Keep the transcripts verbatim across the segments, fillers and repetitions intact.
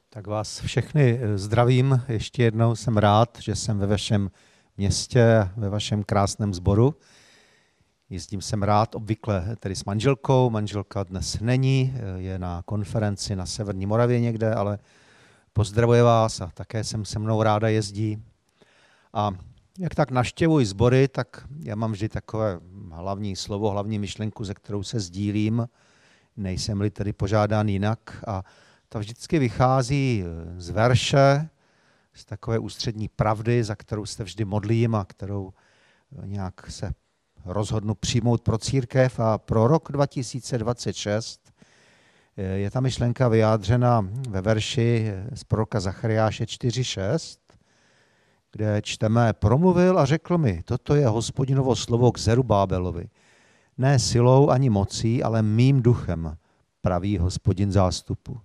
Tak vás všechny zdravím. Ještě jednou jsem rád, že jsem ve vašem městě, ve vašem krásném sboru. Jezdím jsem rád obvykle tedy s manželkou. Manželka dnes není, je na konferenci na Severní Moravě někde, ale pozdravuje vás a také jsem se mnou ráda jezdí. A jak tak navštěvuji sbory, tak já mám vždy takové hlavní slovo, hlavní myšlenku, ze kterou se sdílím. Nejsem-li tedy požádán jinak. A ta vždycky vychází z verše, z takové ústřední pravdy, za kterou se vždy modlím a kterou nějak se rozhodnu přijmout pro církev. A pro rok dva tisíce dvacet šest je ta myšlenka vyjádřena ve verši z proroka Zachariáše čtyři šest, kde čteme: promluvil a řekl mi, toto je Hospodinovo slovo k Zerubábelovi. Ne silou ani mocí, ale mým duchem, praví Hospodin zástupu.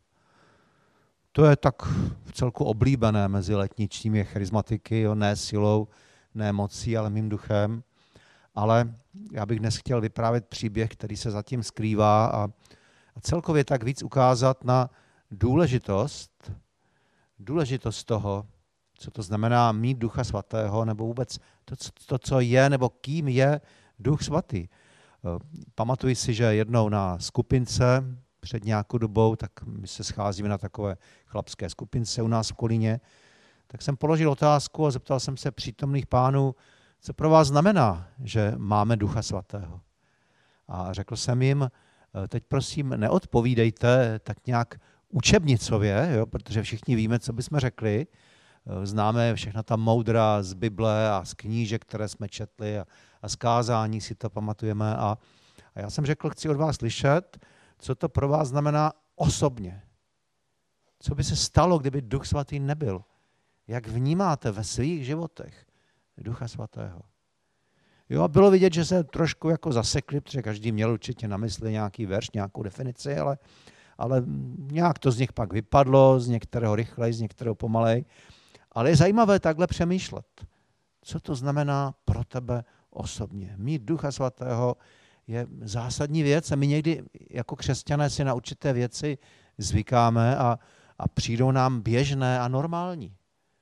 To je tak v celku oblíbené mezi letničními charizmatiky, jo, ne silou, ne mocí, ale mým duchem. Ale já bych dnes chtěl vyprávět příběh, který se zatím skrývá a, a celkově tak víc ukázat na důležitost, důležitost toho, co to znamená mít Ducha Svatého, nebo vůbec to, to, co je, nebo kým je Duch Svatý. Pamatuji si, že jednou na skupince před nějakou dobou, tak my se scházíme na takové chlapské skupince u nás v Kolíně, tak jsem položil otázku a zeptal jsem se přítomných pánů, co pro vás znamená, že máme Ducha Svatého. A řekl jsem jim, teď prosím neodpovídejte tak nějak učebnicově, jo, protože všichni víme, co bychom řekli. Známe všechna ta moudra z Bible a z knížek, které jsme četli a, a z kázání si to pamatujeme. A, a já jsem řekl, chci od vás slyšet, co to pro vás znamená osobně. Co by se stalo, kdyby Duch Svatý nebyl? Jak vnímáte ve svých životech Ducha Svatého? Jo, a bylo vidět, že se trošku jako zasekli, protože každý měl určitě na mysli nějaký verš, nějakou definici, ale, ale nějak to z nich pak vypadlo, z některého rychleji, z některého pomalej. Ale je zajímavé takhle přemýšlet. Co to znamená pro tebe osobně? Mít Ducha Svatého je zásadní věc a my někdy jako křesťané si na určité věci zvykáme a, a přijdou nám běžné a normální.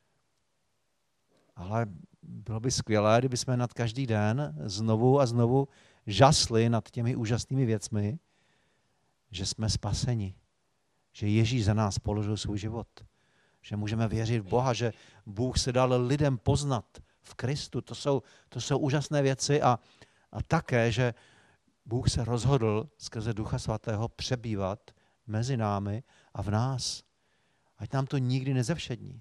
Ale bylo by skvělé, kdyby jsme nad každý den znovu a znovu žasli nad těmi úžasnými věcmi, že jsme spaseni, že Ježíš za nás položil svůj život, že můžeme věřit v Boha, že Bůh se dal lidem poznat v Kristu. To jsou, to jsou úžasné věci a, a také, že Bůh se rozhodl skrze Ducha Svatého přebývat mezi námi a v nás. Ať nám to nikdy nezevšední.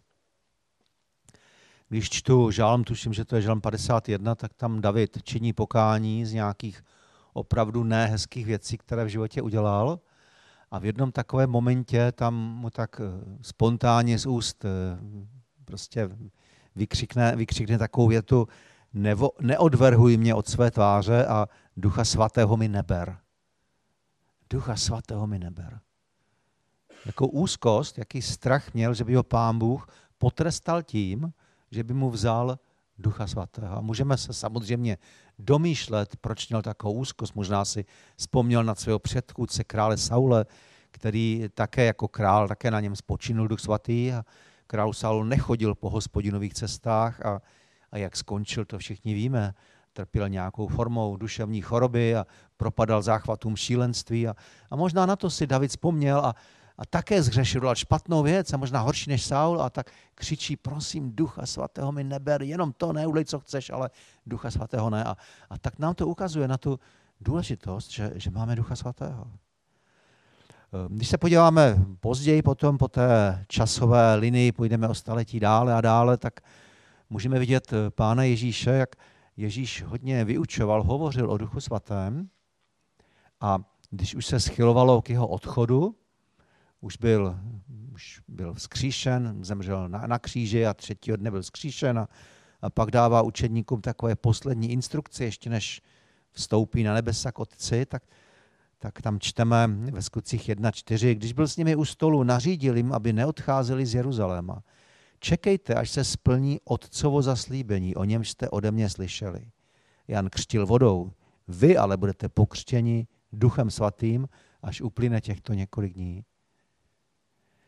Když čtu žálm, tuším, že to je žálm padesát jedna, tak tam David činí pokání z nějakých opravdu nehezkých věcí, které v životě udělal. A v jednom takovém momentě tam mu tak spontánně z úst prostě vykřikne, vykřikne takovou větu: Nevo, neodvrhuj mě od své tváře a Ducha Svatého mi neber. Ducha Svatého mi neber. Jakou úzkost, jaký strach měl, že by ho Pán Bůh potrestal tím, že by mu vzal Ducha Svatého. A můžeme se samozřejmě domýšlet, proč měl takovou úzkost. Možná si vzpomněl na svého předchůdce krále Saule, který také jako král, také na něm spočinul Duch Svatý a král Saul nechodil po Hospodinových cestách a, a jak skončil, to všichni víme. Trpěl nějakou formou duševní choroby a propadal záchvatům šílenství a, a možná na to si David vzpomněl a, a také zhřešil ale špatnou věc a možná horší než Saul a tak křičí: prosím, Ducha Svatého mi neber, jenom to neulej, co chceš, ale Ducha Svatého ne. A, a tak nám to ukazuje na tu důležitost, že, že máme Ducha Svatého. Když se podíváme později potom po té časové linii, půjdeme o staletí dále a dále, tak můžeme vidět Pána Ježíše, jak Ježíš hodně vyučoval, hovořil o Duchu Svatém a když už se schylovalo k jeho odchodu, už byl, už byl vzkříšen, zemřel na, na kříži a třetího dne byl vzkříšen a, a pak dává učedníkům takové poslední instrukce, ještě než vstoupí na nebesa k Otci, tak, tak tam čteme ve Skutcích jedna čtyři, když byl s nimi u stolu, nařídil jim, aby neodcházeli z Jeruzaléma. Čekejte, až se splní Otcovo zaslíbení, o němž jste ode mě slyšeli. Jan křtil vodou, vy ale budete pokřtěni Duchem Svatým, až uplyne těchto několik dní.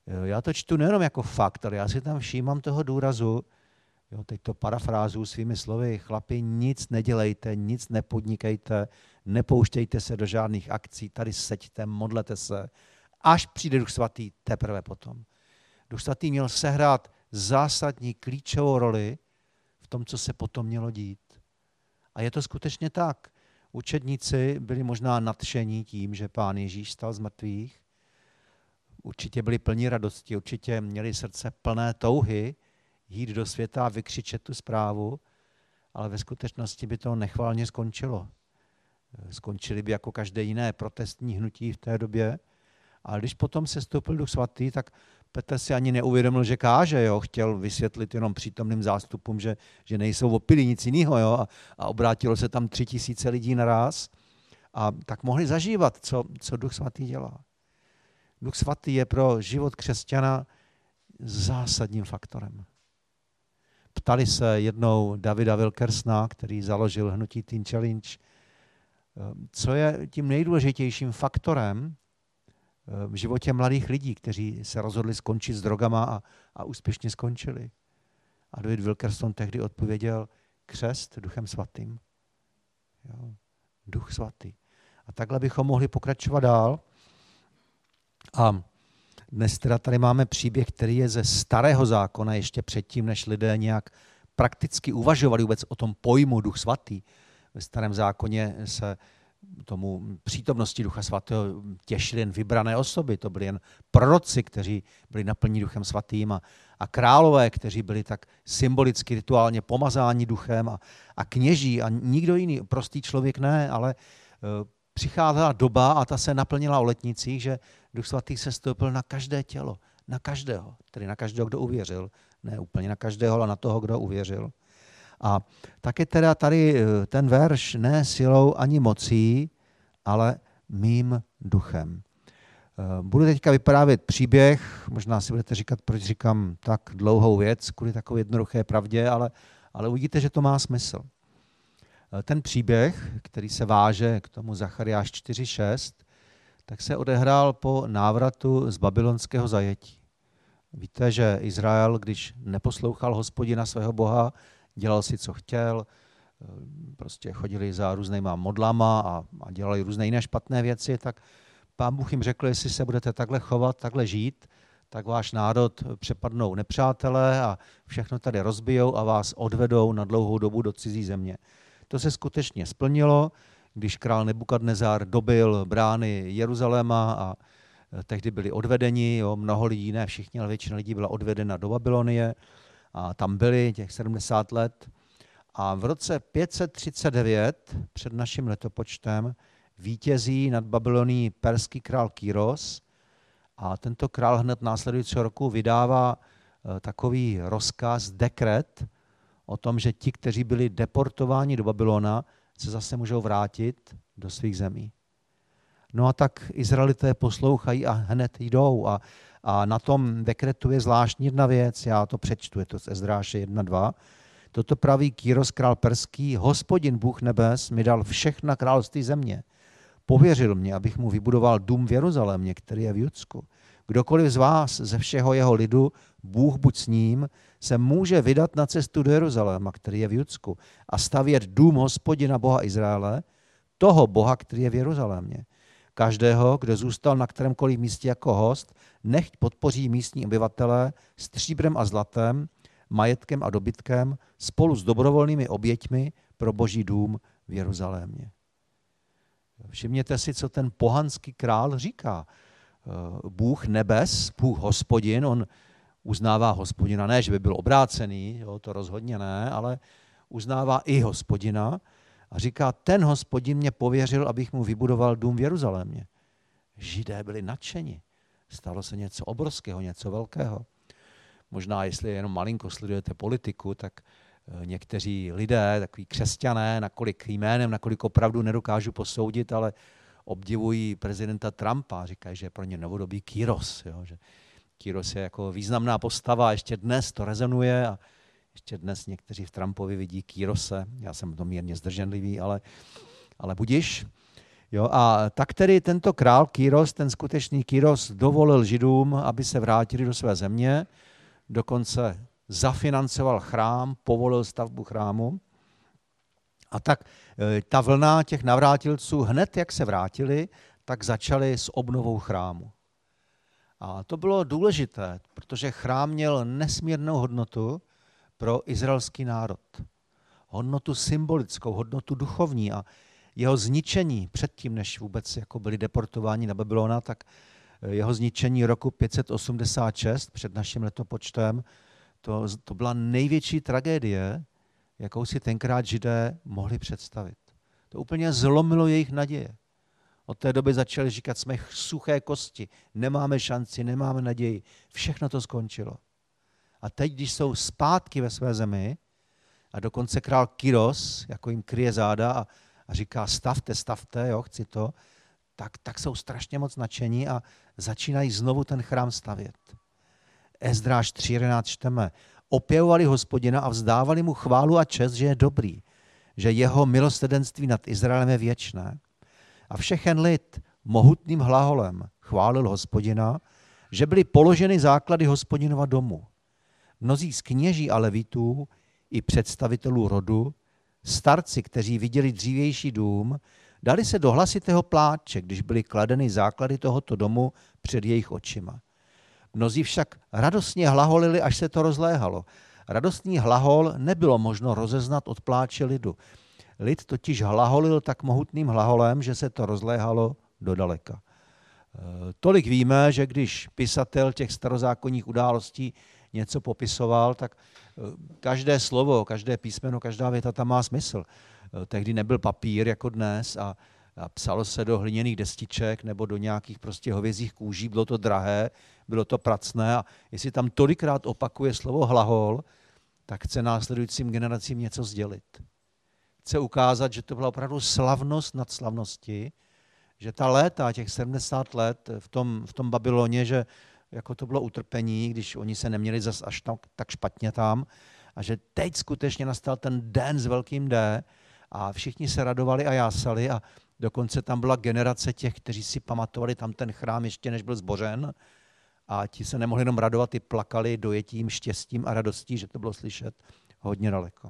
Já to čtu nejenom jako fakt, ale já si tam všímám toho důrazu, jo, teď to parafrázuju svými slovy, chlapi, nic nedělejte, nic nepodnikejte, nepouštějte se do žádných akcí, tady seďte, modlete se, až přijde Duch Svatý, teprve potom. Duch Svatý měl sehrát zásadní klíčovou roli v tom, co se potom mělo dít. A je to skutečně tak. Učedníci byli možná nadšení tím, že Pán Ježíš stal z mrtvých. Určitě byli plní radosti, určitě měli srdce plné touhy jít do světa a vykřičet tu zprávu, ale ve skutečnosti by to nechválně skončilo. Skončili by jako každé jiné protestní hnutí v té době. A když potom se stoupil Duch Svatý, tak Petr si ani neuvědomil, že káže, jo? Chtěl vysvětlit jenom přítomným zástupům, že, že nejsou opilí, nic jiného. Jo? A, a obrátilo se tam tři tisíce lidí naraz. A tak mohli zažívat, co, co Duch Svatý dělá. Duch Svatý je pro život křesťana zásadním faktorem. Ptali se jednou Davida Wilkersona, který založil hnutí Teen Challenge, co je tím nejdůležitějším faktorem v životě mladých lidí, kteří se rozhodli skončit s drogama a, a úspěšně skončili. A David Wilkerson tehdy odpověděl křest Duchem Svatým. Jo, Duch Svatý. A takhle bychom mohli pokračovat dál. A dnes teda tady máme příběh, který je ze starého zákona, ještě předtím, než lidé nějak prakticky uvažovali vůbec o tom pojmu Duch Svatý. Ve starém zákoně se tomu přítomnosti Ducha Svatého těšily jen vybrané osoby. To byly jen proroci, kteří byli naplní Duchem Svatým a, a králové, kteří byli tak symbolicky, rituálně pomazáni duchem a, a kněží a nikdo jiný, prostý člověk ne, ale uh, přicházela doba a ta se naplnila o letnicích, že Duch Svatý se stoupil na každé tělo, na každého, tedy na každého, kdo uvěřil. Ne úplně na každého, ale na toho, kdo uvěřil. A tak je teda tady ten verš ne silou ani mocí, ale mým duchem. Budu teďka vyprávět příběh, možná si budete říkat, proč říkám tak dlouhou věc, kvůli takové jednoduché pravdě, ale, ale uvidíte, že to má smysl. Ten příběh, který se váže k tomu Zachariáš čtyři šest, tak se odehrál po návratu z babylonského zajetí. Víte, že Izrael, když neposlouchal Hospodina svého Boha, dělal si, co chtěl, prostě chodili za různýma modlama a, a dělali různé jiné špatné věci, tak Pán Bůh jim řekl, jestli se budete takhle chovat, takhle žít, tak váš národ přepadnou nepřátelé a všechno tady rozbijou a vás odvedou na dlouhou dobu do cizí země. To se skutečně splnilo, když král Nebukadnezar dobil brány Jeruzaléma a tehdy byli odvedeni, jo, mnoho lidí, ne všichni, ale většina lidí byla odvedena do Babylonie a tam byli těch sedmdesát let. A v roce pět set třicet devět před naším letopočtem vítězí nad Babylonií perský král Kyros a tento král hned následujícího roku vydává takový rozkaz, dekret o tom, že ti, kteří byli deportováni do Babylona, se zase můžou vrátit do svých zemí. No a tak Izraelité poslouchají a hned jdou. A, a na tom dekretu je zvláštní jedna věc, já to přečtu, je to z Ezdráše jedna dva. Toto praví Kyros, král perský, Hospodin Bůh nebes mi dal všechna království země. Pověřil mě, abych mu vybudoval dům v Jeruzalémě, který je v Judsku. Kdokoliv z vás, ze všeho jeho lidu, Bůh buď s ním, se může vydat na cestu do Jeruzaléma, který je v Judsku, a stavět dům Hospodina Boha Izraele, toho Boha, který je v Jeruzalémě. Každého, kdo zůstal na kterémkoliv místě jako host, nechť podpoří místní obyvatelé stříbrem a zlatem, majetkem a dobytkem spolu s dobrovolnými oběťmi pro Boží dům v Jeruzalémě. Všimněte si, co ten pohanský král říká. Bůh nebes, Bůh Hospodin, on uznává Hospodina, ne, že by byl obrácený, jo, to rozhodně ne, ale uznává i Hospodina a říká, ten Hospodin mě pověřil, abych mu vybudoval dům v Jeruzalémě. Židé byli nadšeni. Stalo se něco obrovského, něco velkého. Možná, jestli jenom malinko sledujete politiku, tak někteří lidé, takový křesťané, nakolik jménem, nakolik opravdu nedokážu posoudit, ale obdivují prezidenta Trumpa. Říkají, že je pro ně novodobý Kyros. Jo? Že Kyros je jako významná postava a ještě dnes to rezonuje a ještě dnes někteří v Trumpovi vidí Kyrose. Já jsem to mírně zdrženlivý, ale, ale budiš. Jo, a tak tedy tento král Kyros, ten skutečný Kyros, dovolil Židům, aby se vrátili do své země, dokonce zafinancoval chrám, povolil stavbu chrámu. A tak ta vlna těch navrátilců hned, jak se vrátili, tak začali s obnovou chrámu. A to bylo důležité, protože chrám měl nesmírnou hodnotu pro izraelský národ. Hodnotu symbolickou, hodnotu duchovní a jeho zničení předtím, než vůbec jako byli deportováni na Babylona, tak jeho zničení roku pět set osmdesát šest před naším letopočtem, to, to byla největší tragédie, jakou si tenkrát Židé mohli představit. To úplně zlomilo jejich naděje. Od té doby začali říkat, jsme suché kosti, nemáme šanci, nemáme naději. Všechno to skončilo. A teď, když jsou zpátky ve své zemi, a dokonce král Kyros, jako jim kryje záda a, a říká stavte, stavte, jo, chci to, tak, tak jsou strašně moc nadšení a začínají znovu ten chrám stavět. Ezdráš tři jedenáct čteme, opěvovali Hospodina a vzdávali mu chválu a čest, že je dobrý, že jeho milosrdenství nad Izraelem je věčné. A všechen lid mohutným hlaholem chválil Hospodina, že byly položeny základy Hospodinova domu. Mnozí z kněží a levitů i představitelů rodu, starci, kteří viděli dřívější dům, dali se do hlasitého pláče, když byly kladeny základy tohoto domu před jejich očima. Mnozí však radostně hlaholili, až se to rozléhalo. Radostný hlahol nebylo možno rozeznat od pláče lidu. Lid totiž hlaholil tak mohutným hlaholem, že se to rozléhalo do daleka. Tolik víme, že když pisatel těch starozákonních událostí něco popisoval, tak každé slovo, každé písmeno, každá věta tam má smysl. Tehdy nebyl papír jako dnes a, a psalo se do hliněných destiček nebo do nějakých prostě hovězích kůží, bylo to drahé, bylo to pracné a jestli tam tolikrát opakuje slovo hlahol, tak chce následujícím generacím něco sdělit. Chce ukázat, že to byla opravdu slavnost nad slavnosti, že ta léta, těch sedmdesát let v tom, v tom Babyloně, že jako to bylo utrpení, když oni se neměli zas až tak, tak špatně tam a že teď skutečně nastal ten den s velkým D a všichni se radovali a jásali a dokonce tam byla generace těch, kteří si pamatovali tam ten chrám ještě než byl zbořen a ti se nemohli jenom radovat, i plakali dojetím, štěstím a radostí, že to bylo slyšet hodně daleko.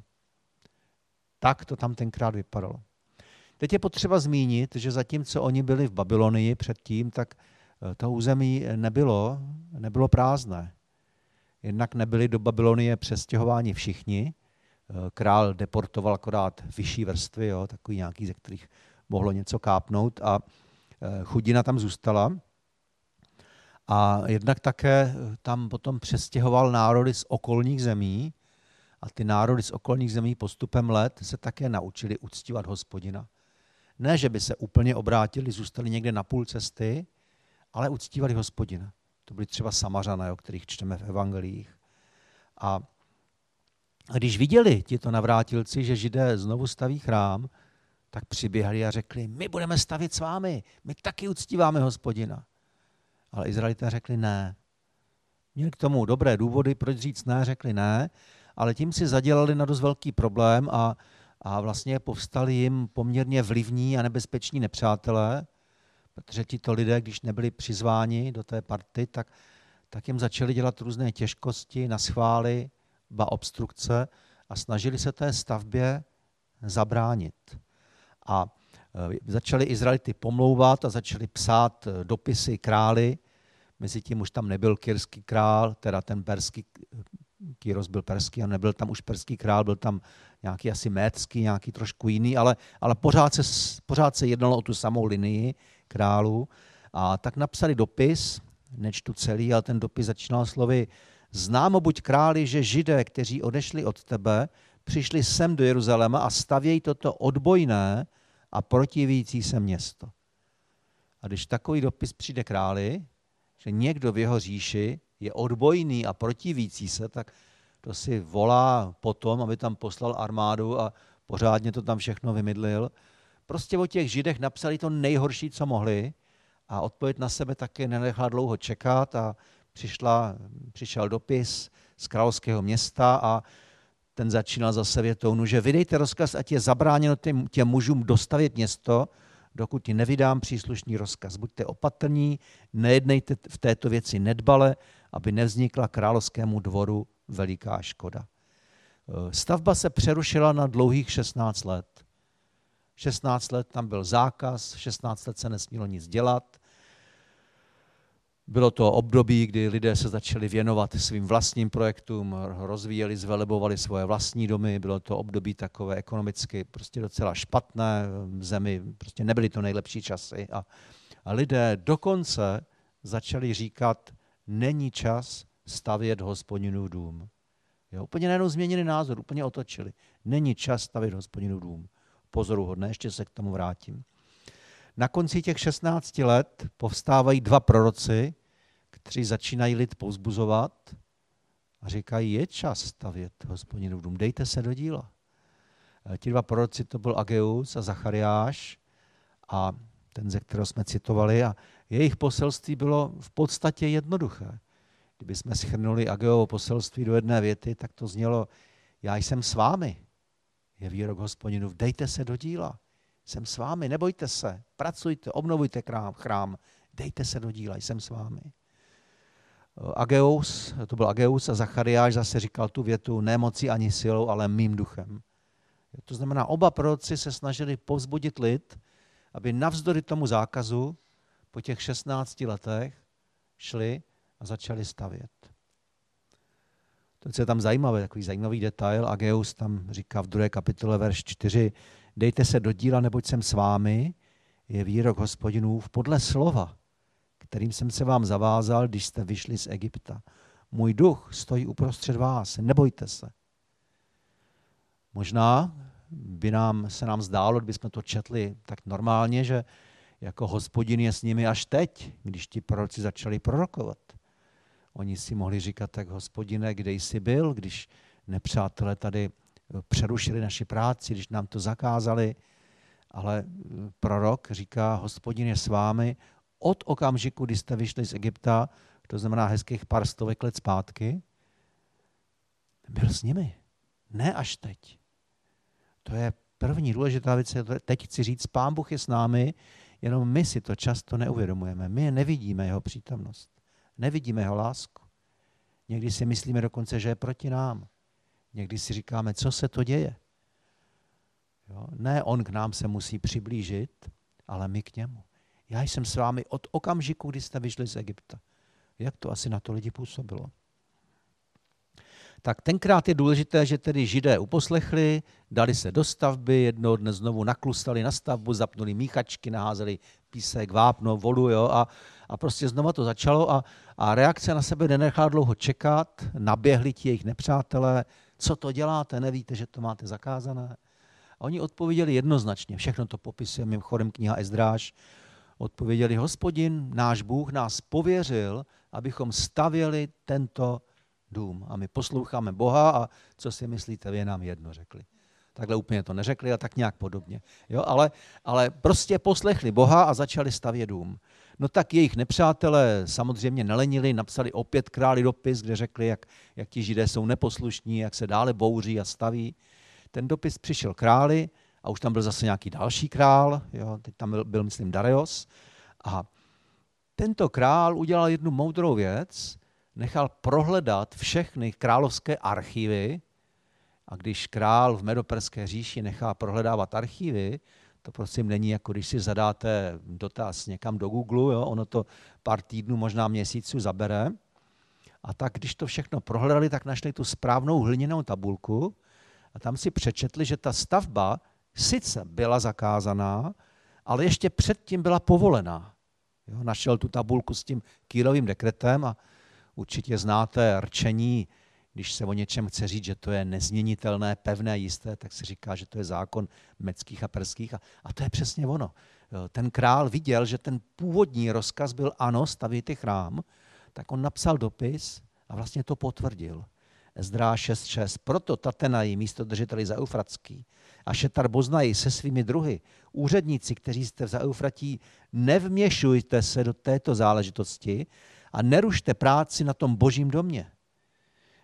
Tak to tam tenkrát vypadalo. Teď je potřeba zmínit, že zatímco oni byli v Babylonii předtím, tak to území nebylo, nebylo prázdné. Jednak nebyli do Babylonie přestěhováni všichni. Král deportoval akorát vyšší vrstvy, jo, takový nějaký, ze kterých mohlo něco kápnout a chudina tam zůstala. A jednak také tam potom přestěhoval národy z okolních zemí a ty národy z okolních zemí postupem let se také naučili uctívat Hospodina. Ne, že by se úplně obrátili, zůstali někde na půl cesty, ale uctívali Hospodina. To byli třeba Samařané, o kterých čteme v evangeliích. A když viděli tito navrátilci, že Židé znovu staví chrám, tak přiběhli a řekli, my budeme stavit s vámi, my taky uctíváme Hospodina. Ale Izraelité řekli ne. Měli k tomu dobré důvody, proč říct ne, řekli ne, ale tím si zadělali na dost velký problém a, a vlastně povstali jim poměrně vlivní a nebezpeční nepřátelé, protože tito lidé, když nebyli přizváni do té party, tak, tak jim začali dělat různé těžkosti, naschvály, ba obstrukce a snažili se té stavbě zabránit. A začali Izraelity pomlouvat a začali psát dopisy králi. Mezitím už tam nebyl kyrský král, teda ten perský, Kyros byl perský a nebyl tam už perský král, byl tam nějaký asi médský, nějaký trošku jiný, ale, ale pořád, se, pořád se jednalo o tu samou linii králů. A tak napsali dopis, nečtu celý, ale ten dopis začínal slovy známo buď králi, že Židé, kteří odešli od tebe, přišli sem do Jeruzaléma a stavějí toto odbojné a protivící se město. A když takový dopis přijde králi, že někdo v jeho říši je odbojný a protivící se, tak to si volá potom, aby tam poslal armádu a pořádně to tam všechno vymydlil. Prostě o těch Židech napsali to nejhorší, co mohli a odpověď na sebe taky nenechala dlouho čekat a přišla, přišel dopis z královského města a ten začínal zase větou, že vydejte rozkaz, ať je zabráněno těm, těm mužům dostavět město, dokud ti nevydám příslušný rozkaz. Buďte opatrní, nejednejte v této věci nedbale, aby nevznikla královskému dvoru veliká škoda. Stavba se přerušila na dlouhých šestnáct let. šestnáct let tam byl zákaz, šestnáct let se nesmělo nic dělat. Bylo to období, kdy lidé se začali věnovat svým vlastním projektům, rozvíjeli, zvelebovali svoje vlastní domy. Bylo to období takové ekonomicky prostě docela špatné v zemi, prostě nebyly to nejlepší časy. A, a lidé dokonce začali říkat, není čas stavět Hospodinův dům. Jo, úplně najednou změnili názor, úplně otočili. Není čas stavět Hospodinův dům. Pozoruhodné, ještě se k tomu vrátím. Na konci těch šestnácti let povstávají dva proroci, kteří začínají lid povzbuzovat a říkají, je čas stavět Hospodinův dům, dejte se do díla. Ti dva proroci, to byl Ageus a Zachariáš, a ten, ze kterého jsme citovali, a jejich poselství bylo v podstatě jednoduché. Kdybychom shrnuli Ageovo poselství do jedné věty, tak to znělo, já jsem s vámi, je výrok Hospodinův, dejte se do díla. Jsem s vámi, nebojte se, pracujte, obnovujte chrám, chrám, dejte se do díla, jsem s vámi. Ageus, to byl Ageus a Zachariáš zase říkal tu větu, ne mocí ani silou, ale mým duchem. To znamená, oba proroci se snažili povzbudit lid, aby navzdory tomu zákazu po těch šestnácti letech šli a začali stavět. To je tam zajímavé, takový zajímavý detail. Ageus tam říká v druhé kapitole verš čtyři, dejte se do díla, neboť jsem s vámi, je výrok Hospodinův podle slova, kterým jsem se vám zavázal, když jste vyšli z Egypta. Můj duch stojí uprostřed vás, nebojte se. Možná by nám, se nám zdálo, kdybychom to četli tak normálně, že jako Hospodin je s nimi až teď, když ti proroci začali prorokovat. Oni si mohli říkat, tak Hospodine, kde jsi byl, když nepřátelé tady přerušili naši práci, když nám to zakázali, ale prorok říká, Hospodin je s vámi od okamžiku, kdy jste vyšli z Egypta, to znamená hezkých pár stovek let zpátky, byl s nimi. Ne až teď. To je první důležitá věc. Teď chci říct, Pán Bůh je s námi, jenom my si to často neuvědomujeme. My nevidíme jeho přítomnost. Nevidíme jeho lásku. Někdy si myslíme dokonce, že je proti nám. Někdy si říkáme, co se to děje. Jo? Ne on k nám se musí přiblížit, ale my k němu. Já jsem s vámi od okamžiku, kdy jste vyšli z Egypta. Jak to asi na to lidi působilo? Tak tenkrát je důležité, že tedy Židé uposlechli, dali se do stavby, jednoho dne znovu naklustali na stavbu, zapnuli míchačky, naházeli písek, vápno, vodu, jo, a, a prostě znova to začalo a, a reakce na sebe nenechala dlouho čekat, naběhli ti jejich nepřátelé, co to děláte, nevíte, že to máte zakázané. A oni odpověděli jednoznačně, všechno to popisuje mimochodem kniha Ezdráš, odpověděli, Hospodin, náš Bůh nás pověřil, abychom stavěli tento dům. A my posloucháme Boha a co si myslíte, vy nám jedno řekli. Takhle úplně to neřekli a tak nějak podobně. Jo, ale, ale prostě poslechli Boha a začali stavět dům. No tak jejich nepřátelé samozřejmě nelenili, napsali opět králi dopis, kde řekli, jak, jak ti Židé jsou neposlušní, jak se dále bouří a staví. Ten dopis přišel králi a už tam byl zase nějaký další král, jo, teď tam byl, byl, myslím, Darius. A tento král udělal jednu moudrou věc, nechal prohledat všechny královské archivy a když král v Medoperské říši nechá prohledávat archivy, to prosím není jako když si zadáte dotaz někam do Google, jo, ono to pár týdnů, možná měsíců zabere. A tak když to všechno prohledali, tak našli tu správnou hliněnou tabulku a tam si přečetli, že ta stavba sice byla zakázaná, ale ještě předtím byla povolená. Jo, našel tu tabulku s tím Kýrovým dekretem a určitě znáte rčení, když se o něčem chce říct, že to je nezměnitelné, pevné, jisté, tak se říká, že to je zákon meckých a perských. A, a to je přesně ono. Ten král viděl, že ten původní rozkaz byl ano, stavějte chrám, tak on napsal dopis a vlastně to potvrdil. Ezdráš šest šest. Proto Tatenaji, místodržiteli za Eufratský, a Šetar Boznaji se svými druhy, úředníci, kteří jste za Eufratí, nevměšujte se do této záležitosti a nerušte práci na tom božím domě.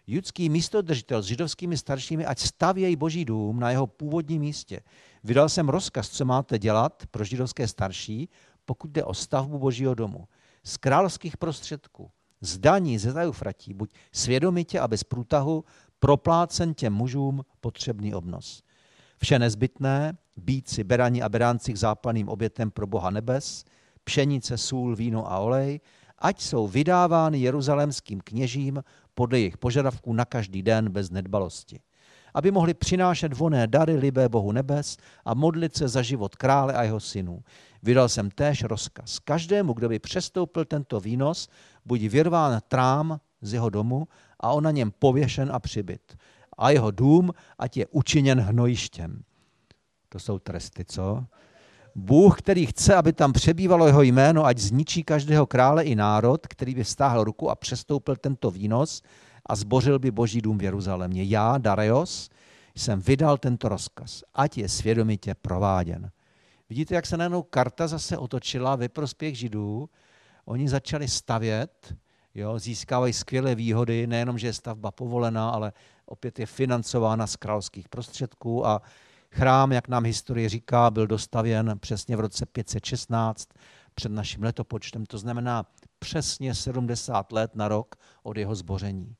Judský místodržitel s židovskými staršími, ať stavějí Boží dům na jeho původním místě. Vydal jsem rozkaz, co máte dělat pro židovské starší, pokud jde o stavbu Božího domu. Z královských prostředků, z daní ze Eufratí, buď svědomitě a bez průtahu, proplácen těm mužům potřebný obnos. Vše nezbytné, býci, berani a beránci k zápalným obětem pro Boha nebes, pšenice, sůl, víno a olej, ať jsou vydávány jeruzalémským kněžím podle jejich požadavků na každý den bez nedbalosti. Aby mohli přinášet vonné dary libé Bohu nebes a modlit se za život krále a jeho synů. Vydal jsem též rozkaz. Každému, kdo by přestoupil tento výnos, buď vyrván trám z jeho domu a on na něm pověšen a přibyt. A jeho dům, ať je učiněn hnojištěm. To jsou tresty, co? Bůh, který chce, aby tam přebývalo jeho jméno, ať zničí každého krále i národ, který by stáhl ruku a přestoupil tento výnos a zbořil by Boží dům v Jeruzalémě. Já, Darius, jsem vydal tento rozkaz, ať je svědomitě prováděn. Vidíte, jak se najednou karta zase otočila ve prospěch Židů. Oni začali stavět, jo, získávají skvělé výhody, nejenom, že je stavba povolená, ale opět je financována z královských prostředků a chrám, jak nám historie říká, byl dostavěn přesně v roce pět set šestnáct před naším letopočtem, to znamená přesně sedmdesát let na rok od jeho zboření.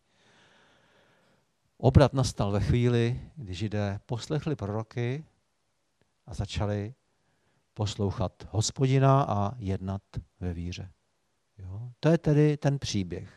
Obrat nastal ve chvíli, kdy Židé poslechli proroky a začali poslouchat Hospodina a jednat ve víře. Jo? To je tedy ten příběh.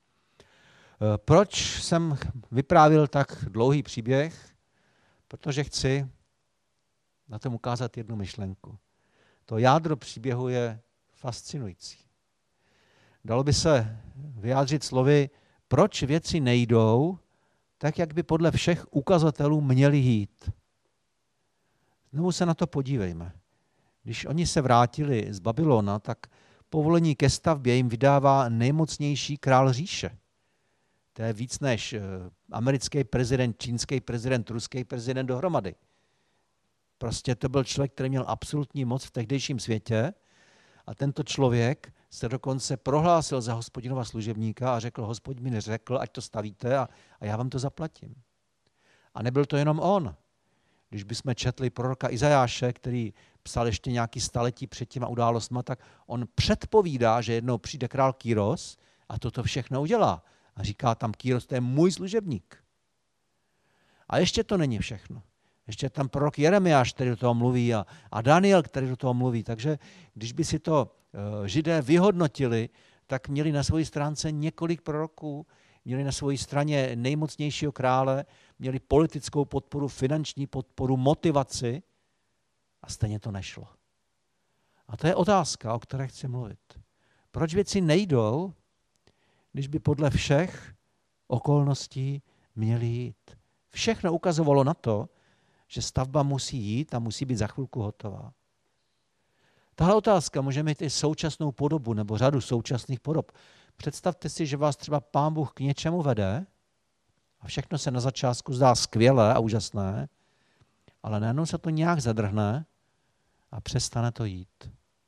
Proč jsem vyprávěl tak dlouhý příběh? Protože chci na tom ukázat jednu myšlenku. To jádro příběhu je fascinující. Dalo by se vyjádřit slovy, proč věci nejdou tak, jak by podle všech ukazatelů měly jít. Znovu se na to podívejme. Když oni se vrátili z Babylona, tak povolení ke stavbě jim vydává nejmocnější král říše. To je víc než americký prezident, čínský prezident, ruský prezident dohromady. Prostě to byl člověk, který měl absolutní moc v tehdejším světě a tento člověk se dokonce prohlásil za Hospodinova služebníka a řekl, Hospodin mi neřekl, ať to stavíte a, a já vám to zaplatím. A nebyl to jenom on. Když bychom četli proroka Izajáše, který psal ještě nějaký staletí před těma událostma, tak on předpovídá, že jednou přijde král Kýros a toto všechno udělá. A říká tam Kýros, to je můj služebník. A ještě to není všechno. Ještě tam prorok Jeremiáš, který do toho mluví a, a Daniel, který do toho mluví. Takže když by si to uh, Židé vyhodnotili, tak měli na své stránce několik proroků, měli na své straně nejmocnějšího krále, měli politickou podporu, finanční podporu, motivaci a stejně to nešlo. A to je otázka, o které chci mluvit. Proč věci nejdou, když by podle všech okolností měly jít? Všechno ukazovalo na to, že stavba musí jít a musí být za chvilku hotová. Tahle otázka může mít i současnou podobu nebo řadu současných podob. Představte si, že vás třeba Pán Bůh k něčemu vede a všechno se na začátku zdá skvělé a úžasné, ale najednou se to nějak zadrhne a přestane to jít.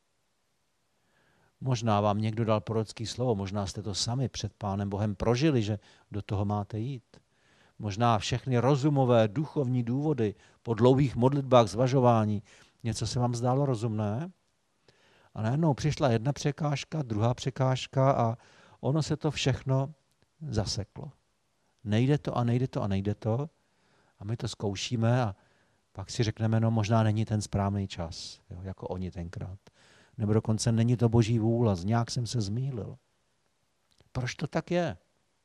Možná vám někdo dal prorocké slovo, možná jste to sami před Pánem Bohem prožili, že do toho máte jít. Možná všechny rozumové, duchovní důvody po dlouhých modlitbách, zvažování, něco se vám zdálo rozumné a najednou přišla jedna překážka, druhá překážka a ono se to všechno zaseklo. Nejde to a nejde to a nejde to a my to zkoušíme a pak si řekneme, no možná není ten správný čas, jo, jako oni tenkrát. Nebo dokonce není to Boží vůle, nějak jsem se zmýlil. Proč to tak je?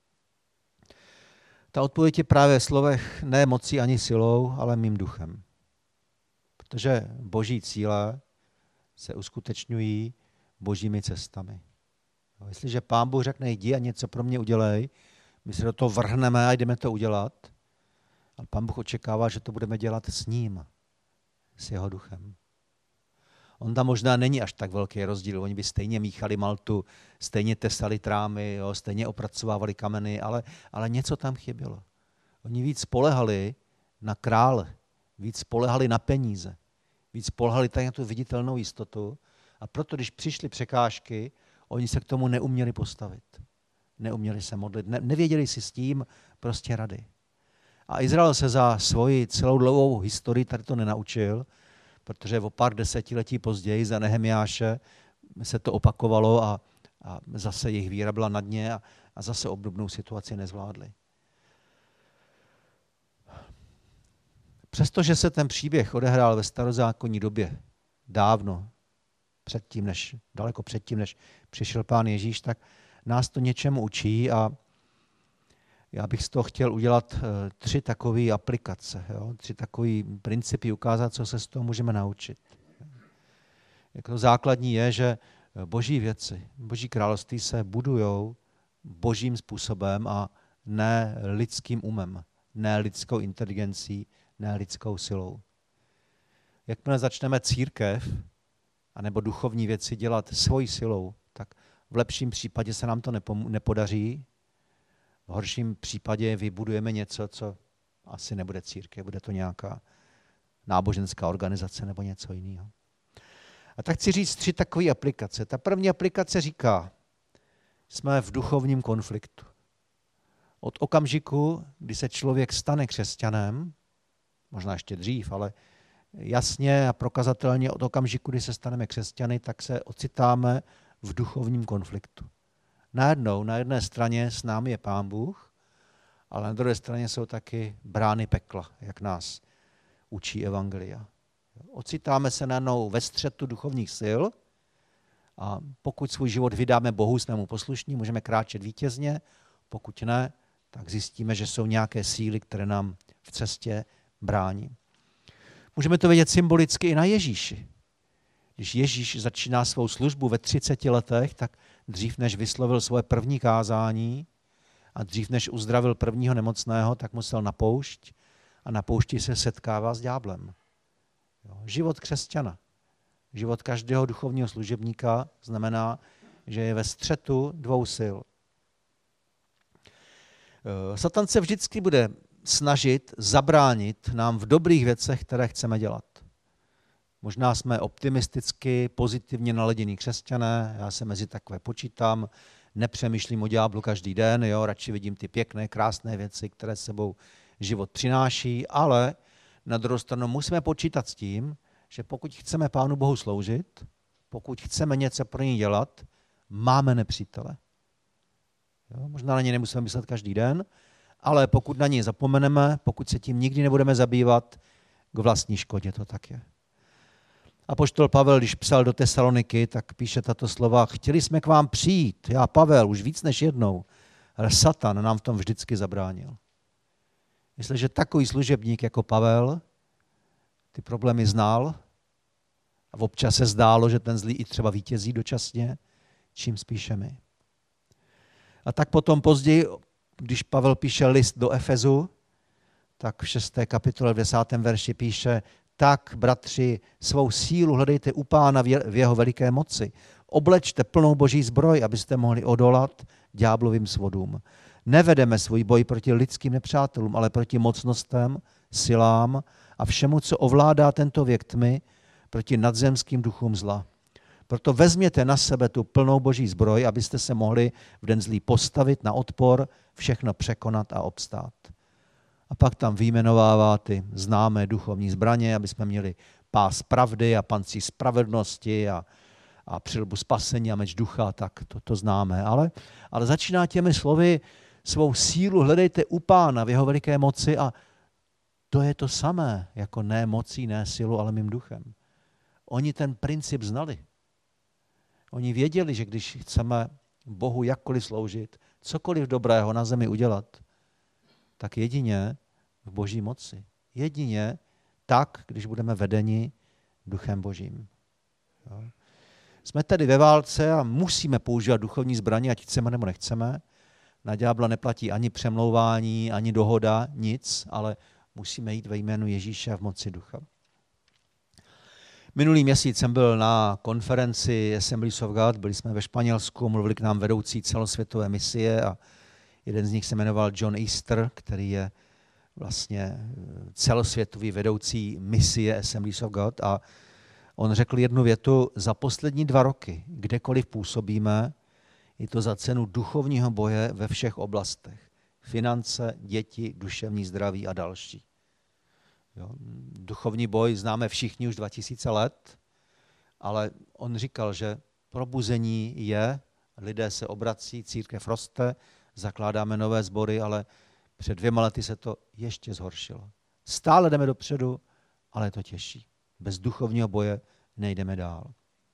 Ta odpověď je právě v slovech ne mocí ani silou, ale mým duchem. Protože Boží cíle se uskutečňují božími cestami. Jestliže Pán Bůh řekne, jdi a něco pro mě udělej, my se do toho vrhneme a jdeme to udělat, ale Pán Bůh očekává, že to budeme dělat s ním, s jeho duchem. On tam možná není až tak velký rozdíl. Oni by stejně míchali maltu, stejně tesali trámy, jo, stejně opracovávali kameny, ale, ale něco tam chybělo. Oni víc spolehali na krále, víc spolehali na peníze, víc spolehali tady na tu viditelnou jistotu a proto, když přišly překážky, oni se k tomu neuměli postavit. neuměli se modlit, ne, nevěděli si s tím prostě rady. A Izrael se za svoji celou dlouhou historii tady to nenaučil, protože o pár desetiletí později za Nehemiáše se to opakovalo a, a zase jejich víra byla na dně a, a zase obdobnou situaci nezvládli. Přestože se ten příběh odehrál ve starozákonní době, dávno, předtím, než, daleko předtím, než přišel Pán Ježíš, tak nás to něčemu učí a já bych z toho chtěl udělat tři takové aplikace, jo? tři takové principy, ukázat, co se z toho můžeme naučit. Jako základní je, že boží věci, boží království se budujou božím způsobem a ne lidským umem, ne lidskou inteligencí, ne lidskou silou. Jakmile začneme církev anebo duchovní věci dělat svojí silou, tak v lepším případě se nám to nepodaří, v horším případě vybudujeme něco, co asi nebude církev, bude to nějaká náboženská organizace nebo něco jiného. A tak chci říct tři takové aplikace. Ta první aplikace říká, jsme v duchovním konfliktu. Od okamžiku, kdy se člověk stane křesťanem, možná ještě dřív, ale jasně a prokazatelně od okamžiku, kdy se staneme křesťany, tak se ocitáme v duchovním konfliktu. Najednou, na jedné straně s námi je Pán Bůh, ale na druhé straně jsou taky brány pekla, jak nás učí evangelia. Ocitáme se najednou ve střetu duchovních sil a pokud svůj život vydáme Bohu, jsme mu poslušní, můžeme kráčet vítězně, pokud ne, tak zjistíme, že jsou nějaké síly, které nám v cestě brání. Můžeme to vidět symbolicky i na Ježíši. Když Ježíš začíná svou službu ve třiceti letech, tak dřív než vyslovil svoje první kázání a dřív než uzdravil prvního nemocného, tak musel na poušť a na poušti se setkává s ďáblem. Jo, život křesťana, život každého duchovního služebníka znamená, že je ve střetu dvou sil. Satan se vždycky bude snažit zabránit nám v dobrých věcech, které chceme dělat. Možná jsme optimisticky, pozitivně naladění křesťané, já se mezi takové počítám, nepřemýšlím o ďáblu každý den, jo, radši vidím ty pěkné, krásné věci, které s sebou život přináší, ale na druhou stranu musíme počítat s tím, že pokud chceme Pánu Bohu sloužit, pokud chceme něco pro něj dělat, máme nepřítele. Jo, možná na ně nemusíme myslet každý den, ale pokud na něj zapomeneme, pokud se tím nikdy nebudeme zabývat, k vlastní škodě to tak je. Apoštol Pavel, když psal do Tesaloniky, tak píše tato slova, chtěli jsme k vám přijít, já Pavel, už víc než jednou, ale Satan nám v tom vždycky zabránil. Jestliže takový služebník jako Pavel ty problémy znal a občas se zdálo, že ten zlý i třeba vítězí dočasně, čím spíše my. A tak potom později, když Pavel píše list do Efezu, tak v šesté kapitole v desátém verši píše, tak, bratři, svou sílu hledejte u Pána v jeho veliké moci. Oblečte plnou boží zbroj, abyste mohli odolat ďáblovým svodům. Nevedeme svůj boj proti lidským nepřátelům, ale proti mocnostem, silám a všemu, co ovládá tento věk tmy, proti nadzemským duchům zla. Proto vezměte na sebe tu plnou boží zbroj, abyste se mohli v den zlý postavit na odpor, všechno překonat a obstát. A pak tam vyjmenovává ty známé duchovní zbraně, aby jsme měli pás pravdy a pancí spravedlnosti a, a přilbu spasení a meč ducha, tak to, to známe. Ale, ale začíná těmi slovy, svou sílu hledejte u Pána v jeho veliké moci a to je to samé, jako ne mocí, ne silu, ale mým duchem. Oni ten princip znali. Oni věděli, že když chceme Bohu jakkoliv sloužit, cokoliv dobrého na zemi udělat, tak jedině v boží moci. Jedině tak, když budeme vedeni duchem božím. Jo. Jsme tedy ve válce a musíme používat duchovní zbraně, ať chceme nebo nechceme. Na ďábla neplatí ani přemlouvání, ani dohoda, nic, ale musíme jít ve jménu Ježíše v moci ducha. Minulý měsíc jsem byl na konferenci Assemblies of God, byli jsme ve Španělsku, mluvili k nám vedoucí celosvětové misie a jeden z nich se jmenoval John Easter, který je vlastně celosvětový vedoucí misie Assemblies of God a on řekl jednu větu, za poslední dva roky, kdekoliv působíme, je to za cenu duchovního boje ve všech oblastech. Finance, děti, duševní zdraví a další. Jo. Duchovní boj známe všichni už dva tisíce let, ale on říkal, že probuzení je, lidé se obrací, církev roste, zakládáme nové sbory, ale před dvěma lety se to ještě zhoršilo. Stále jdeme dopředu, ale je to těžší. Bez duchovního boje nejdeme dál.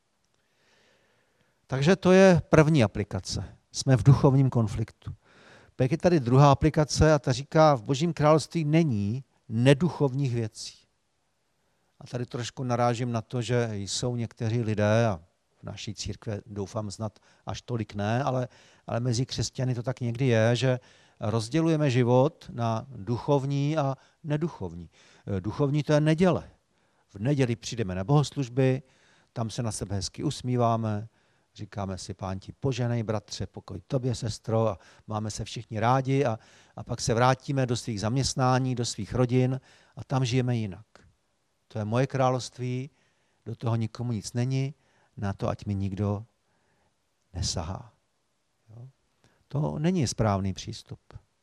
Takže to je první aplikace. Jsme v duchovním konfliktu. Pak je tady druhá aplikace a ta říká, v Božím království není neduchovních věcí. A tady trošku narážím na to, že jsou někteří lidé, a v naší církvi doufám snad až tolik ne, ale, ale mezi křesťany to tak někdy je, že rozdělujeme život na duchovní a neduchovní. Duchovní to je neděle. V neděli přijdeme na bohoslužby, tam se na sebe hezky usmíváme, říkáme si, Pán ti poženej, bratře, pokoj tobě, sestro, a máme se všichni rádi a, a pak se vrátíme do svých zaměstnání, do svých rodin a tam žijeme jinak. To je moje království, do toho nikomu nic není, na to ať mi nikdo nesahá. Jo? To není správný přístup.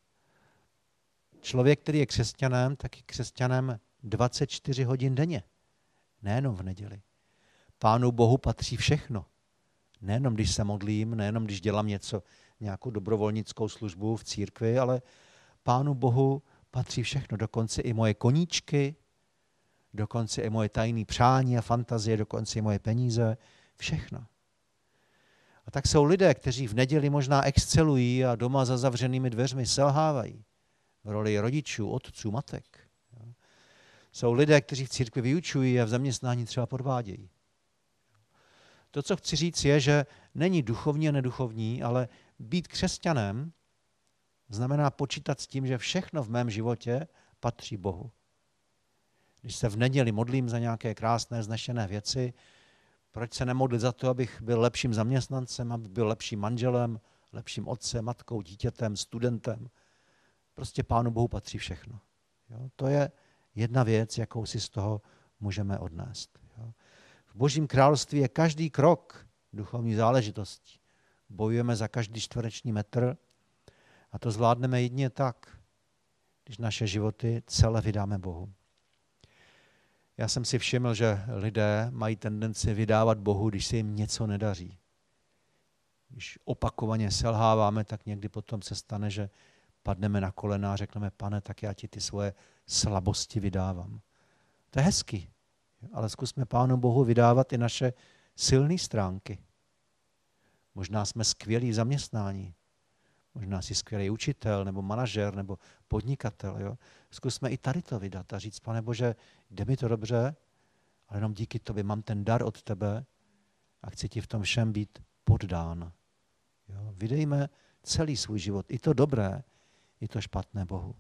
Člověk, který je křesťanem, tak je křesťanem dvacet čtyři hodin denně, nejenom v neděli. Pánu Bohu patří všechno. Nejenom když se modlím, nejenom když dělám něco, nějakou dobrovolnickou službu v církvi, ale Pánu Bohu patří všechno, dokonce i moje koníčky, dokonce i moje tajné přání a fantazie, dokonce i moje peníze, všechno. A tak jsou lidé, kteří v neděli možná excelují a doma za zavřenými dveřmi selhávají v roli rodičů, otců, matek. Jsou lidé, kteří v církvi vyučují a v zaměstnání třeba podvádějí. To, co chci říct, je, že není duchovní a neduchovní, ale být křesťanem znamená počítat s tím, že všechno v mém životě patří Bohu. Když se v neděli modlím za nějaké krásné, znešené věci, proč se nemodlit za to, abych byl lepším zaměstnancem, abych byl lepším manželem, lepším otcem, matkou, dítětem, studentem. Prostě Pánu Bohu patří všechno. Jo? To je jedna věc, jakou si z toho můžeme odnést. Jo? V Božím království je každý krok duchovní záležitostí. Bojujeme za každý čtvereční metr a to zvládneme jedině tak, když naše životy celé vydáme Bohu. Já jsem si všiml, že lidé mají tendenci vydávat Bohu, když se jim něco nedaří. Když opakovaně selháváme, tak někdy potom se stane, že padneme na kolena a řekneme, Pane, tak já ti ty svoje slabosti vydávám. To je hezky, ale zkusme Pánu Bohu vydávat i naše silné stránky. Možná jsme skvělí v zaměstnání, možná jsi skvělý učitel, nebo manažer, nebo podnikatel. Jo? Zkusme i tady to vydat a říct, Pane Bože, jde mi to dobře, ale jenom díky tobě mám ten dar od tebe a chci ti v tom všem být poddán. Jo? Vydejme celý svůj život, i to dobré, i to špatné Bohu.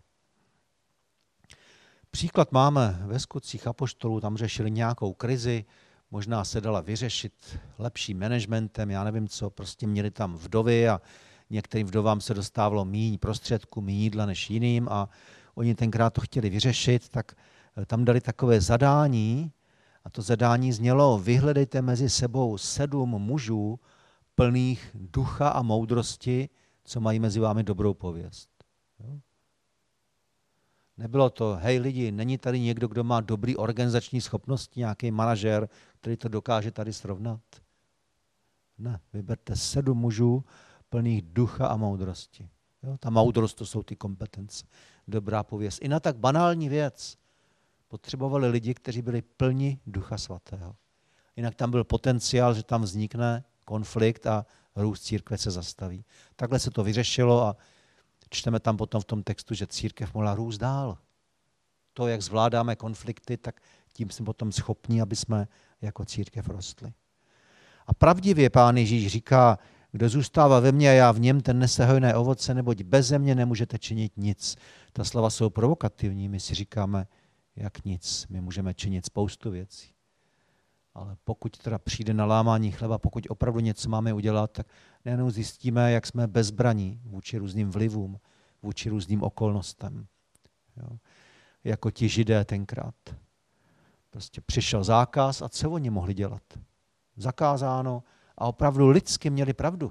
Příklad máme ve Skutcích apoštolů, tam řešili nějakou krizi, možná se dala vyřešit lepším managementem, já nevím co, prostě měli tam vdovy a některým vdovám se dostávalo míň prostředků, míň jídla než jiným a oni tenkrát to chtěli vyřešit, tak tam dali takové zadání a to zadání znělo, vyhledejte mezi sebou sedm mužů plných ducha a moudrosti, co mají mezi vámi dobrou pověst. Jo? Nebylo to, hej lidi, není tady někdo, kdo má dobrý organizační schopnosti, nějaký manažer, který to dokáže tady srovnat? Ne, vyberte sedm mužů plných ducha a moudrosti. Jo? Ta moudrost, to jsou ty kompetence, dobrá pověst. I na tak banální věc potřebovali lidi, kteří byli plni Ducha Svatého. Jinak tam byl potenciál, že tam vznikne konflikt a růst církve se zastaví. Takhle se to vyřešilo a čteme tam potom v tom textu, že církev mohla růst dál. To, jak zvládáme konflikty, tak tím jsme potom schopni, aby jsme jako církev rostli. A pravdivě Pán Ježíš říká, kdo zůstává ve mně a já v něm, ten nese hojné ovoce, neboť beze mě nemůžete činit nic. Ta slova jsou provokativní, my si říkáme, jak nic. My můžeme činit spoustu věcí. Ale pokud teda přijde na lámání chleba, pokud opravdu něco máme udělat, tak nejenom zjistíme, jak jsme bezbraní vůči různým vlivům, vůči různým okolnostem. Jo. Jako ti Židé tenkrát. Prostě přišel zákaz a co oni mohli dělat? Zakázáno a opravdu lidsky měli pravdu.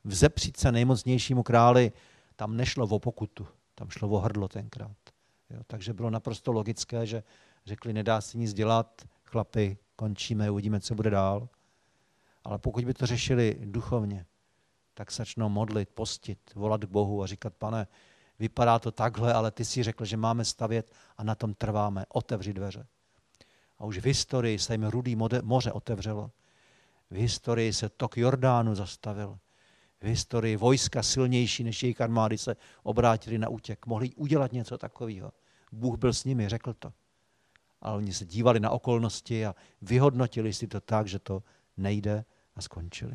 vzepřít se nejmocnějšímu králi, tam nešlo o pokutu, tam šlo o hrdlo tenkrát. Jo, takže bylo naprosto logické, že řekli, nedá se nic dělat, chlapi, končíme, uvidíme, co bude dál. Ale pokud by to řešili duchovně, tak začnou modlit, postit, volat k Bohu a říkat, pane, vypadá to takhle, ale ty si řekl, že máme stavět a na tom trváme, otevři dveře. A už v historii se jim Rudý moře otevřelo. V historii se tok Jordánu zastavil. V historii vojska silnější než jejich armády se obrátili na útěk. Mohli udělat něco takového. Bůh byl s nimi, řekl to. Ale oni se dívali na okolnosti a vyhodnotili si to tak, že to nejde a skončili.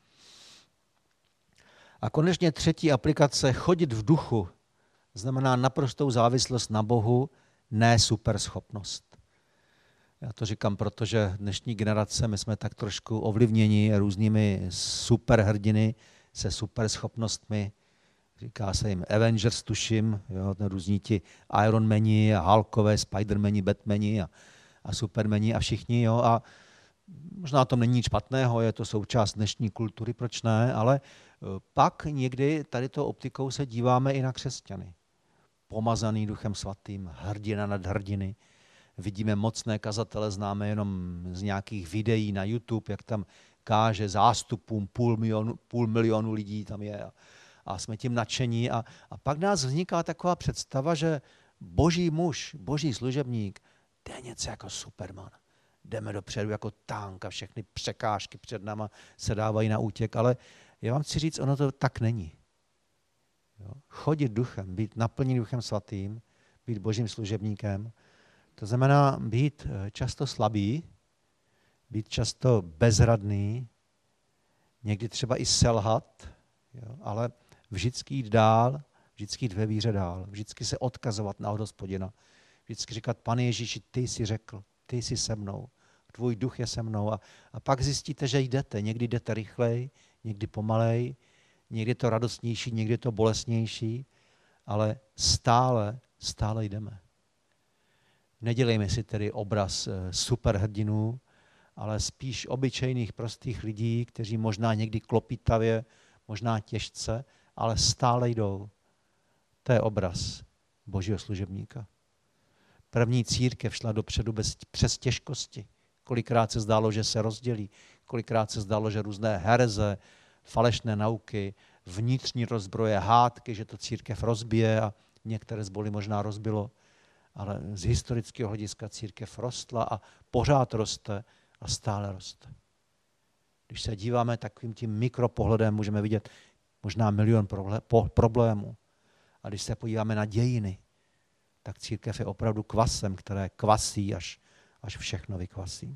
A konečně třetí aplikace, chodit v duchu, znamená naprostou závislost na Bohu, ne superschopnost. Já to říkám, protože dnešní generace, my jsme tak trošku ovlivněni různými superhrdiny se superschopnostmi. Říká se jim Avengers, tuším, jo, různí ti Ironmani a Hulkové, Spidermani, Batmani a, a Supermani a všichni. Jo, a možná to není nic špatného, je to součást dnešní kultury, proč ne, ale pak někdy tady tou optikou se díváme i na křesťany. Pomazaný Duchem Svatým, hrdina nad hrdiny. Vidíme mocné kazatele, známe jenom z nějakých videí na YouTube, jak tam káže zástupům, půl milionu, půl milionu lidí tam je. A, a jsme tím nadšení. A, a pak nás vzniká taková představa, že boží muž, boží služebník, to je něco jako Superman. Jdeme dopředu jako tank a všechny překážky před náma se dávají na útěk. Ale já vám chci říct, ono to tak není. Jo? Chodit duchem, být naplněný Duchem Svatým, být božím služebníkem, to znamená být často slabý, být často bezradný, někdy třeba i selhat, jo? Ale vždycky jít dál, vždycky jít ve víře dál, vždycky se odkazovat na Hospodina, vždycky říkat, Pane Ježíši, ty jsi řekl, ty jsi se mnou, tvůj duch je se mnou. A, a pak zjistíte, že jdete. Někdy jdete rychleji, někdy pomalej, někdy to radostnější, někdy to bolestnější, ale stále, stále jdeme. Nedělejme si tedy obraz superhrdinů, ale spíš obyčejných prostých lidí, kteří možná někdy klopítavě, možná těžce, ale stále jdou. To je obraz božího služebníka. První církev šla dopředu bez, přes těžkosti. Kolikrát se zdálo, že se rozdělí, kolikrát se zdálo, že různé hereze, falešné nauky, vnitřní rozbroje, hádky, že to církev rozbije a některé zbory možná rozbilo. Ale z historického hlediska církev rostla a pořád roste a stále roste. Když se díváme takovým tím mikropohledem, můžeme vidět možná milion problémů. A když se podíváme na dějiny, tak církev je opravdu kvasem, které kvasí, až, až všechno vykvasí.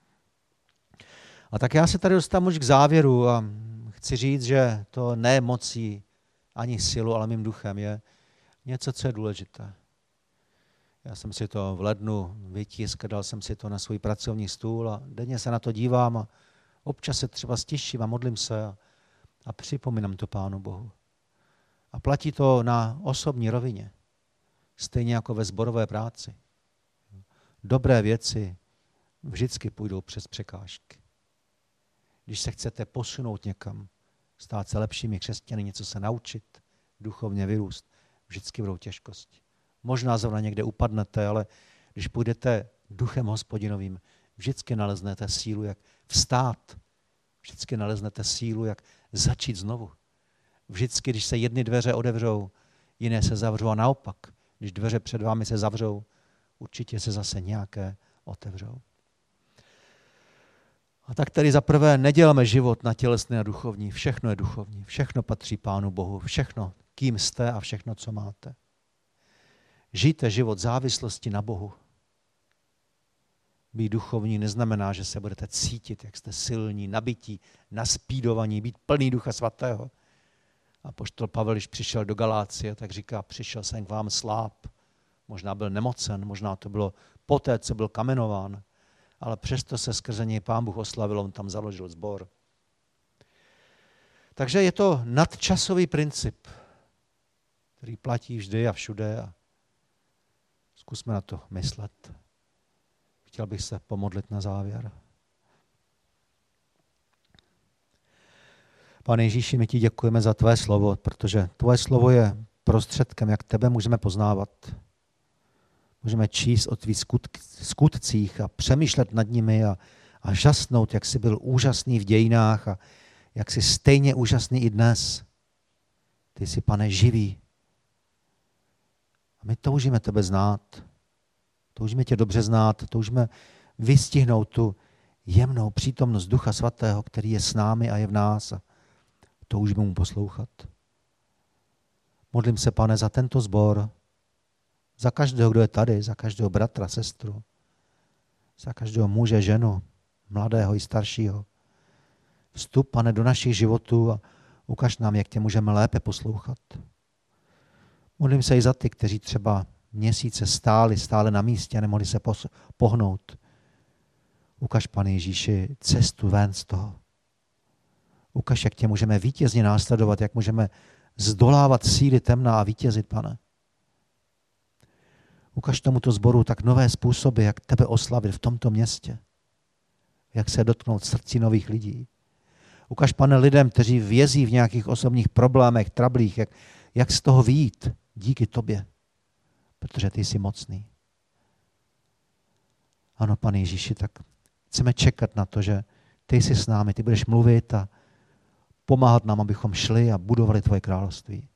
A tak já se tady dostávám už k závěru a chci říct, že to ne mocí ani silu, ale mým duchem je něco, co je důležité. Já jsem si to v lednu vytiskl, dal jsem si to na svůj pracovní stůl a denně se na to dívám a občas se třeba stiším a modlím se a, a připomínám to Pánu Bohu. A platí to na osobní rovině, stejně jako ve sborové práci. Dobré věci vždycky půjdou přes překážky. Když se chcete posunout někam, stát se lepšími křesťany, něco se naučit, duchovně vyrůst, vždycky budou těžkosti. Možná zrovna někde upadnete, ale když půjdete duchem Hospodinovým, vždycky naleznete sílu, jak vstát. Vždycky naleznete sílu, jak začít znovu. Vždycky, když se jedny dveře otevřou, jiné se zavřou a naopak. Když dveře před vámi se zavřou, určitě se zase nějaké otevřou. A tak tedy zaprvé neděláme život na tělesné a duchovní. Všechno je duchovní. Všechno patří Pánu Bohu. Všechno, kým jste a všechno, co máte. Žijte život závislosti na Bohu. Být duchovní neznamená, že se budete cítit, jak jste silní, nabití, naspídovaní, být plný Ducha Svatého. Apoštol Pavel, když přišel do Galácie, tak říká, přišel jsem k vám sláb. Možná byl nemocen, možná to bylo poté, co byl kamenován, ale přesto se skrze něj Pán Bůh oslavil, on tam založil sbor. Takže je to nadčasový princip, který platí vždy a všude a zkusme na to myslet. Chtěl bych se pomodlit na závěr. Pane Ježíši, my ti děkujeme za tvé slovo, protože tvoje slovo je prostředkem, jak tebe můžeme poznávat. Můžeme číst o tvých skutcích a přemýšlet nad nimi a, a žasnout, jak jsi byl úžasný v dějinách a jak jsi stejně úžasný i dnes. Ty jsi, Pane, živý. A my toužíme tebe znát. Toužíme tě dobře znát. Toužíme vystihnout tu jemnou přítomnost Ducha Svatého, který je s námi a je v nás. A toužíme mu poslouchat. Modlím se, Pane, za tento sbor, za každého, kdo je tady, za každého bratra, sestru, za každého muže, ženu, mladého i staršího. Vstup, Pane, do našich životů a ukaž nám, jak tě můžeme lépe poslouchat. Modlím se i za ty, kteří třeba měsíce stáli, stále na místě a nemohli se pohnout. Ukaž, Pane Ježíši, cestu ven z toho. Ukaž, jak tě můžeme vítězně následovat, jak můžeme zdolávat síly temna a vítězit, Pane. Ukaž tomuto sboru tak nové způsoby, jak tebe oslavit v tomto městě. Jak se dotknout srdcí nových lidí. Ukaž, Pane, lidem, kteří vězí v nějakých osobních problémech, trablích, jak, jak z toho vyjít díky tobě, protože ty jsi mocný. Ano, Pane Ježíši, tak chceme čekat na to, že ty jsi s námi, ty budeš mluvit a pomáhat nám, abychom šli a budovali tvoje království.